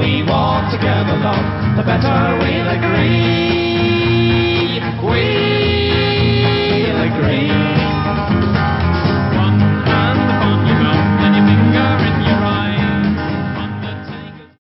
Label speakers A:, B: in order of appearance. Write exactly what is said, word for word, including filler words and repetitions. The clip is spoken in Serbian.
A: we walk together, love, the better we'll agree. We